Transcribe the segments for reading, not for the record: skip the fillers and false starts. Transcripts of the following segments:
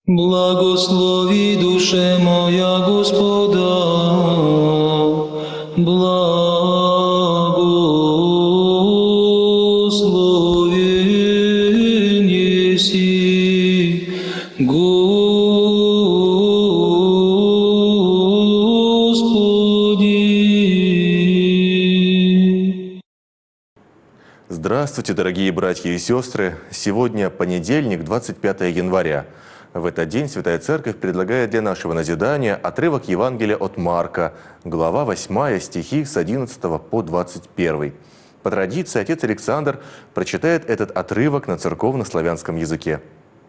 Благослови, душе моя, Господа, благословен еси, Господи. Здравствуйте, дорогие братья и сестры! Сегодня понедельник, 25 января. В этот день Святая Церковь предлагает для нашего назидания отрывок Евангелия от Марка, глава 8, стихи с 11 по 21. По традиции отец Александр прочитает этот отрывок на церковно-славянском языке.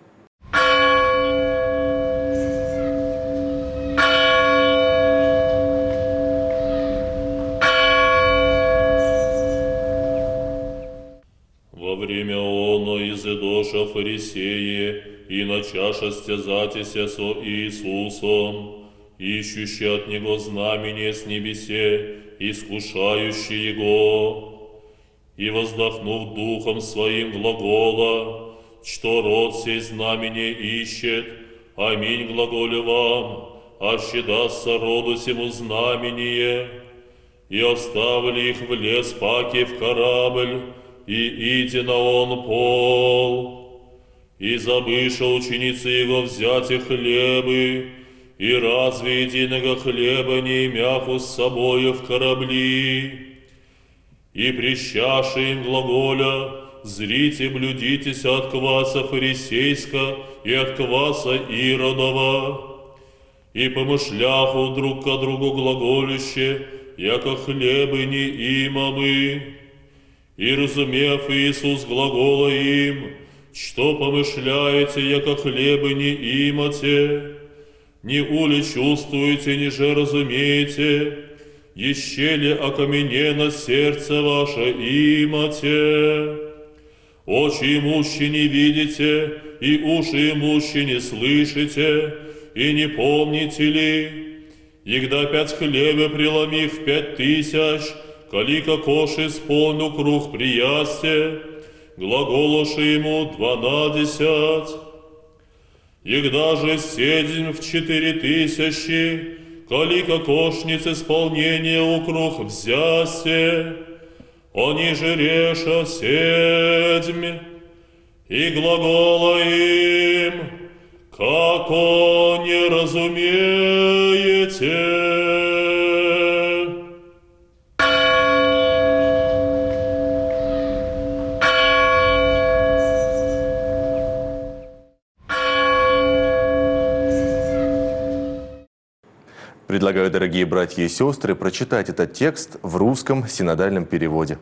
Во время оно изыдоша фарисеи, и начаша стязатися со Иисусом, ищущий от Него знамение с небесе, искушающий Его. И воздохнув духом своим глагола, что род сей знамение ищет, аминь глаголю вам, аще дастся роду сему знамение. И оставили их в лес паки в корабль, и иди на он пол. И забыша ученицы его взять и хлебы, и разве единого хлеба не имяху с собою в корабли? И прищаши им глаголя, зрите, блюдитесь от кваса фарисейска и от кваса Иродова. И помышляху друг ко другу глаголюще, яко хлебы не имамы. И разумев Иисус глагола им, что помышляете, яко хлебы не имате, не ули чувствуете, ниже разумеете, еще ли окаменено сердце ваше имате? Очи имущи не видите, и уши имущи не слышите, и не помните ли, егда 5 хлеба преломив 5000, колика кош исполнил круг приясте, глаголоши ему 12. Егда же 7 в 4000, колика кошниц исполнение у круг взясте, они же реша 7. И глагола им, како не разумеете. Предлагаю, дорогие братья и сестры, прочитать этот текст в русском синодальном переводе.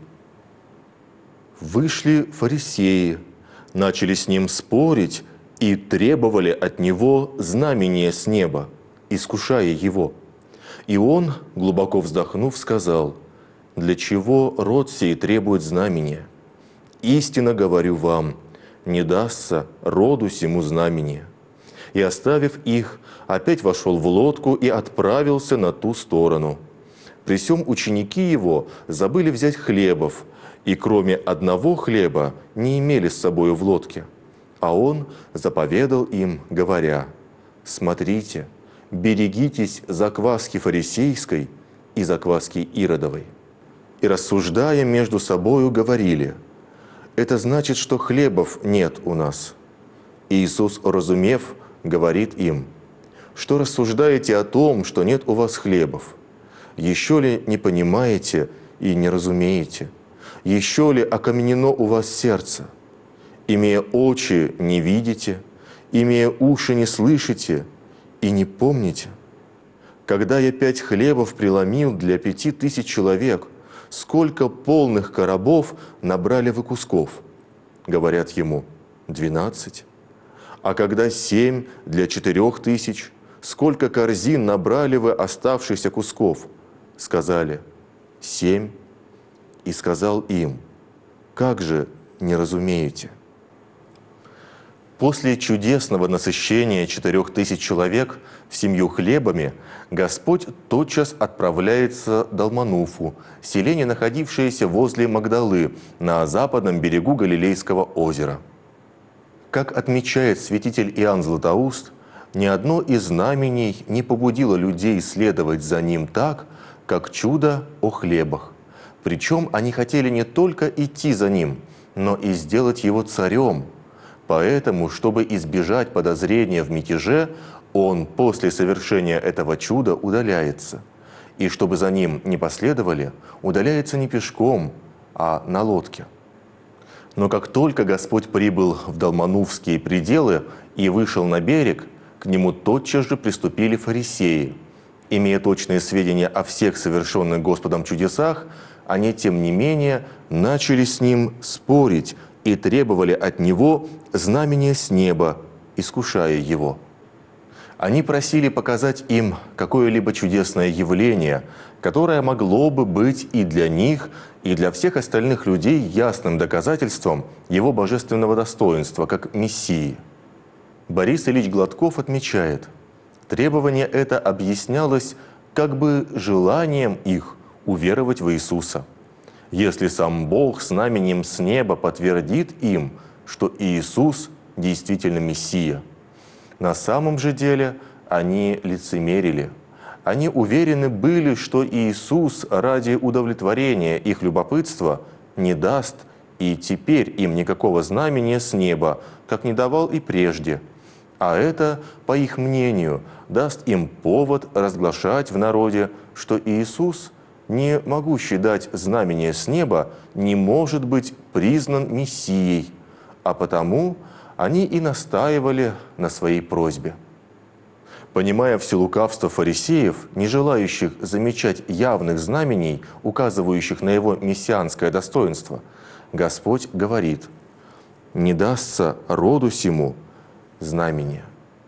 «Вышли фарисеи, начали с ним спорить и требовали от него знамения с неба, искушая его. И он, глубоко вздохнув, сказал: „Для чего род сей требует знамения? Истинно говорю вам, не дастся роду сему знамения“. И, оставив их, опять вошел в лодку и отправился на ту сторону. При сем ученики его забыли взять хлебов, и кроме одного хлеба не имели с собою в лодке. А он заповедал им, говоря: „Смотрите, берегитесь закваски фарисейской и закваски Иродовой“. И, рассуждая между собою, говорили: „Это значит, что хлебов нет у нас“. Иисус, разумев, говорит им: „Что рассуждаете о том, что нет у вас хлебов? Еще ли не понимаете и не разумеете? Еще ли окаменено у вас сердце? Имея очи, не видите, имея уши, не слышите и не помните? Когда я 5 хлебов преломил для 5000 человек, сколько полных коробов набрали вы кусков?“ Говорят ему: „12. А когда 7 для 4000, сколько корзин набрали вы оставшихся кусков?“ Сказали: „7. И сказал им: „Как же не разумеете?“ После чудесного насыщения 4000 человек в семью хлебами Господь тотчас отправляется в Далмануфу, селение, находившееся возле Магдалы, на западном берегу Галилейского озера. Как отмечает святитель Иоанн Златоуст, Ни одно из знамений не побудило людей следовать за ним так, как чудо о хлебах. Причем они хотели не только идти за ним, но и сделать его царем. Поэтому, чтобы избежать подозрения в мятеже, он после совершения этого чуда удаляется. И чтобы за ним не последовали, удаляется не пешком, а на лодке. Но как только Господь прибыл в Далманувские пределы и вышел на берег, к нему тотчас же приступили фарисеи. Имея точные сведения о всех совершенных Господом чудесах, они, тем не менее, начали с ним спорить и требовали от него знамения с неба, искушая его. Они просили показать им какое-либо чудесное явление, которое могло бы быть и для них, и для всех остальных людей ясным доказательством его божественного достоинства, как Мессии. Борис Ильич Гладков отмечает, требование это объяснялось как бы желанием их уверовать в Иисуса. Если сам Бог знаменем с неба подтвердит им, что Иисус действительно Мессия. На самом же деле они лицемерили. Они уверены были, что Иисус ради удовлетворения их любопытства не даст и теперь им никакого знамения с неба, как не давал и прежде. А это, по их мнению, даст им повод разглашать в народе, что Иисус, не могущий дать знамение с неба, не может быть признан Мессией, а потому они и настаивали на своей просьбе. Понимая все лукавство фарисеев, не желающих замечать явных знамений, указывающих на его мессианское достоинство, Господь говорит: «Не дастся роду сему знамения».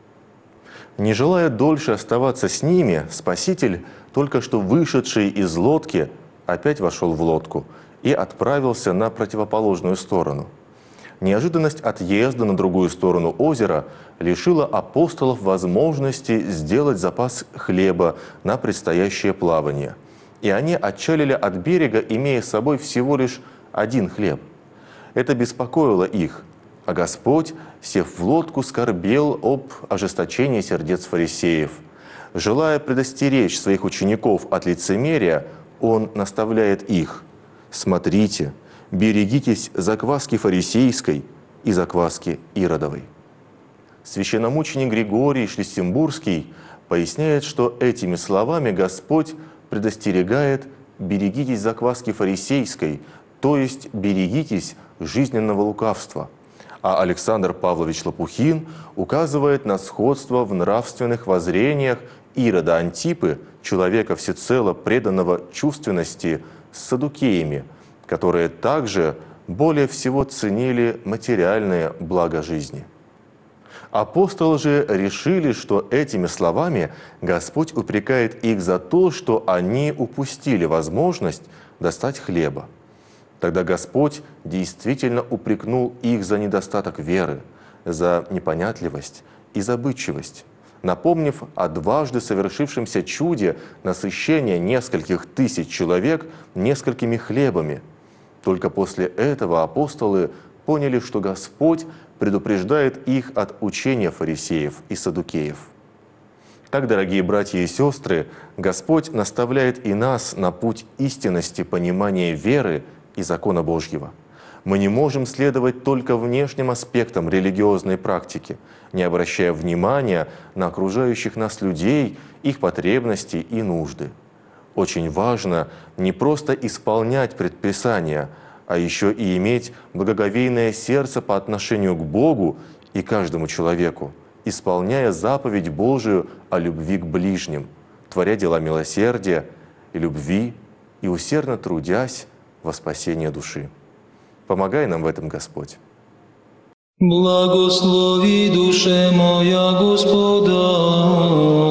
Не желая дольше оставаться с ними, Спаситель, только что вышедший из лодки, опять вошел в лодку и отправился на противоположную сторону. Неожиданность отъезда на другую сторону озера лишила апостолов возможности сделать запас хлеба на предстоящее плавание. И они отчалили от берега, имея с собой всего лишь один хлеб. Это беспокоило их, а Господь, сев в лодку, скорбел об ожесточении сердец фарисеев. Желая предостеречь своих учеников от лицемерия, Он наставляет их: «Смотрите, берегитесь закваски фарисейской и закваски Иродовой». Священномученик Григорий Шлиссембургский поясняет, что этими словами Господь предостерегает: берегитесь закваски фарисейской, то есть берегитесь жизненного лукавства. А Александр Павлович Лопухин указывает на сходство в нравственных воззрениях Ирода Антипы, человека всецело преданного чувственности, с саддукеями, которые также более всего ценили материальное благо жизни. Апостолы же решили, что этими словами Господь упрекает их за то, что они упустили возможность достать хлеба. Тогда Господь действительно упрекнул их за недостаток веры, за непонятливость и забытчивость, напомнив о дважды совершившемся чуде насыщения нескольких тысяч человек несколькими хлебами. Только после этого апостолы поняли, что Господь предупреждает их от учения фарисеев и саддукеев. Так, дорогие братья и сестры, Господь наставляет и нас на путь истинности понимания веры и закона Божьего. Мы не можем следовать только внешним аспектам религиозной практики, не обращая внимания на окружающих нас людей, их потребности и нужды. Очень важно не просто исполнять предписания, а еще и иметь благоговейное сердце по отношению к Богу и каждому человеку, исполняя заповедь Божию о любви к ближним, творя дела милосердия и любви и усердно трудясь во спасение души. Помогай нам в этом, Господь. Благослови душе моя Господа.